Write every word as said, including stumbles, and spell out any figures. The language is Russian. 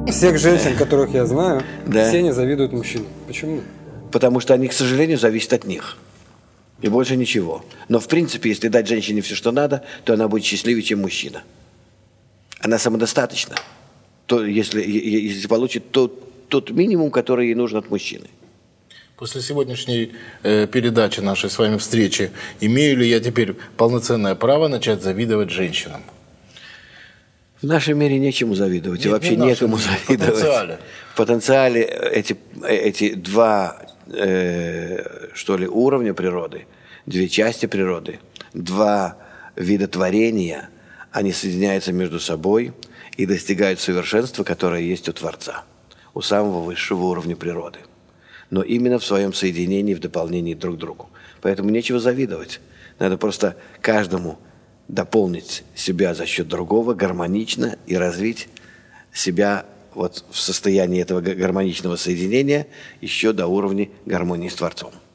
Всех женщин, которых я знаю, Да. все не завидуют мужчинам. Почему? Потому что они, к сожалению, зависят от них. И больше ничего. Но, в принципе, если дать женщине все, что надо, то она будет счастливее, чем мужчина. Она самодостаточна. То, если, если получит тот, тот минимум, который ей нужен от мужчины. После сегодняшней э, передачи, нашей с вами встречи, имею ли я теперь полноценное право начать завидовать женщинам? В нашем мире нечему завидовать. Нет, и вообще не в нашем некому мире, завидовать. в потенциале. В потенциале эти, эти два э, что ли, уровня природы, две части природы, два вида творения, они соединяются между собой и достигают совершенства, которое есть у Творца, у самого высшего уровня природы. Но именно в своем соединении, в дополнении друг к другу. Поэтому нечего завидовать. Надо просто каждому дополнить себя за счет другого гармонично и развить себя вот в состоянии этого гармоничного соединения еще до уровня гармонии с Творцом.